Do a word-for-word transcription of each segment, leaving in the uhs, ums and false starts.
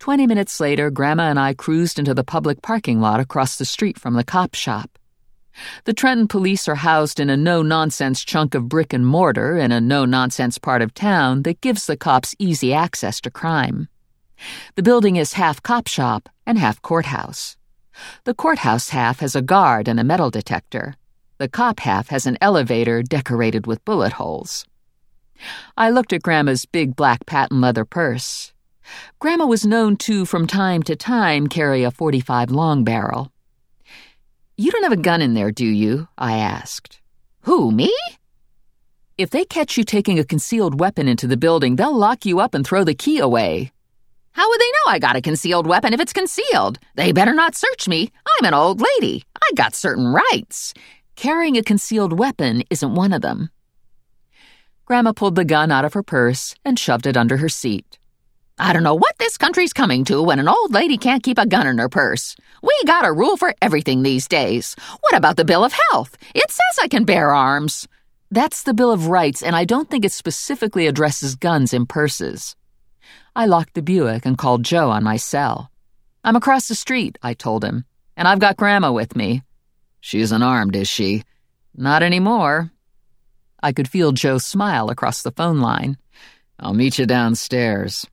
Twenty minutes later, Grandma and I cruised into the public parking lot across the street from the cop shop. The Trenton police are housed in a no-nonsense chunk of brick and mortar in a no-nonsense part of town that gives the cops easy access to crime. The building is half cop shop and half courthouse. The courthouse half has a guard and a metal detector. The cop half has an elevator decorated with bullet holes. I looked at Grandma's big black patent leather purse. Grandma was known to, from time to time, carry a forty-five long barrel. "You don't have a gun in there, do you?" I asked. "Who, me?" "If they catch you taking a concealed weapon into the building, they'll lock you up and throw the key away." "How would they know I got a concealed weapon if it's concealed? They better not search me. I'm an old lady. I got certain rights." "Carrying a concealed weapon isn't one of them." Grandma pulled the gun out of her purse and shoved it under her seat. "I don't know what this country's coming to when an old lady can't keep a gun in her purse. We got a rule for everything these days. What about the Bill of Health? It says I can bear arms." "That's the Bill of Rights, and I don't think it specifically addresses guns in purses." I locked the Buick and called Joe on my cell. "I'm across the street," I told him, "and I've got Grandma with me." "She's unarmed, is she?" "Not anymore." I could feel Joe smile across the phone line. "I'll meet you downstairs."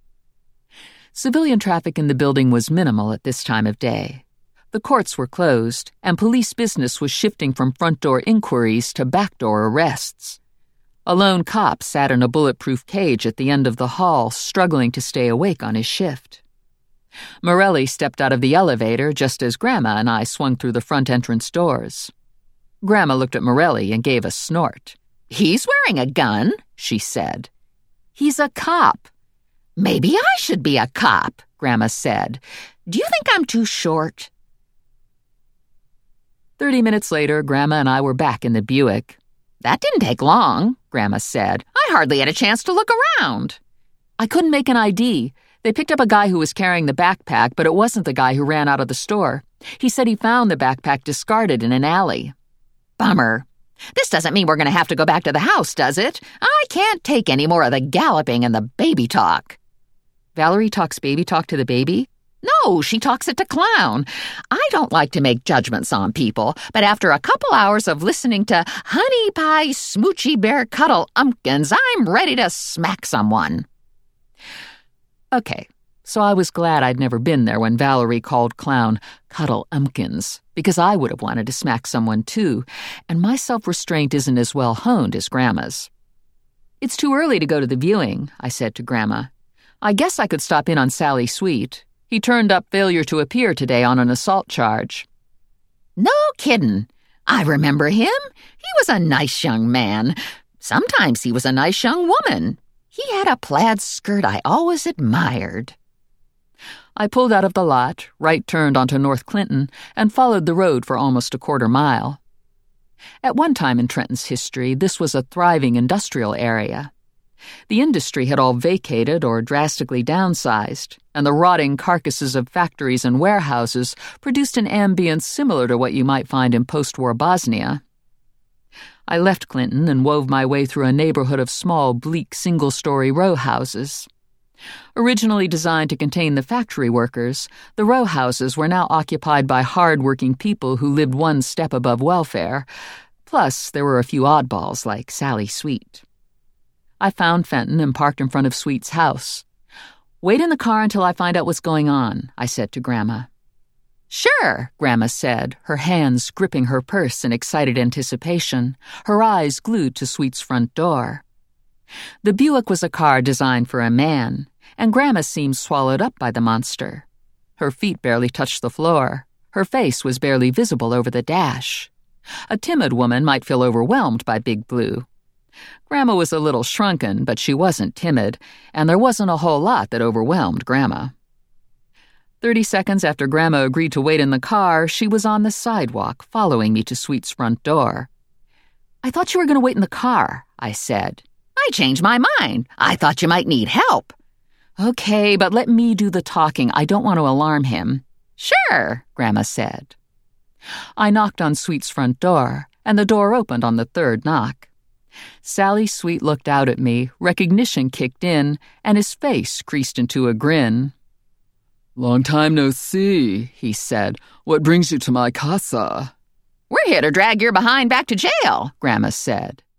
Civilian traffic in the building was minimal at this time of day. The courts were closed, and police business was shifting from front-door inquiries to back-door arrests. A lone cop sat in a bulletproof cage at the end of the hall, struggling to stay awake on his shift. Morelli stepped out of the elevator just as Grandma and I swung through the front entrance doors. Grandma looked at Morelli and gave a snort. "He's wearing a gun," she said. "He's a cop." "Maybe I should be a cop," Grandma said. "Do you think I'm too short?" Thirty minutes later, Grandma and I were back in the Buick. "That didn't take long," Grandma said. "I hardly had a chance to look around." "I couldn't make an I D. They picked up a guy who was carrying the backpack, but it wasn't the guy who ran out of the store. He said he found the backpack discarded in an alley." "Bummer. This doesn't mean we're going to have to go back to the house, does it? I can't take any more of the galloping and the baby talk." "Valerie talks baby talk to the baby?" "No, she talks it to Clown. I don't like to make judgments on people, but after a couple hours of listening to Honey Pie Smoochy Bear Cuddle Umpkins, I'm ready to smack someone." Okay, so I was glad I'd never been there when Valerie called Clown Cuddle Umpkins, because I would have wanted to smack someone too, and my self-restraint isn't as well honed as Grandma's. "It's too early to go to the viewing," I said to Grandma. "I guess I could stop in on Sally Sweet. He turned up failure to appear today on an assault charge." "No kiddin'. I remember him. He was a nice young man. Sometimes he was a nice young woman. He had a plaid skirt I always admired." I pulled out of the lot, right-turned onto North Clinton, and followed the road for almost a quarter mile. At one time in Trenton's history, this was a thriving industrial area. The industry had all vacated or drastically downsized, and the rotting carcasses of factories and warehouses produced an ambience similar to what you might find in post-war Bosnia. I left Clinton and wove my way through a neighborhood of small, bleak, single-story row houses. Originally designed to contain the factory workers, the row houses were now occupied by hard-working people who lived one step above welfare. Plus, there were a few oddballs like Sally Sweet. I found Fenton and parked in front of Sweet's house. "Wait in the car until I find out what's going on," I said to Grandma. "Sure," Grandma said, her hands gripping her purse in excited anticipation, her eyes glued to Sweet's front door. The Buick was a car designed for a man, and Grandma seemed swallowed up by the monster. Her feet barely touched the floor. Her face was barely visible over the dash. A timid woman might feel overwhelmed by Big Blue. Grandma was a little shrunken, but she wasn't timid, and there wasn't a whole lot that overwhelmed Grandma. Thirty seconds after Grandma agreed to wait in the car, she was on the sidewalk, following me to Sweet's front door. "I thought you were going to wait in the car," I said. "I changed my mind. I thought you might need help." "Okay, but let me do the talking. I don't want to alarm him." "Sure," Grandma said. I knocked on Sweet's front door, and the door opened on the third knock. Sally Sweet looked out at me, recognition kicked in, and his face creased into a grin. Long time no see, he said. What brings you to my casa? We're here to drag your behind back to jail, Grandma said.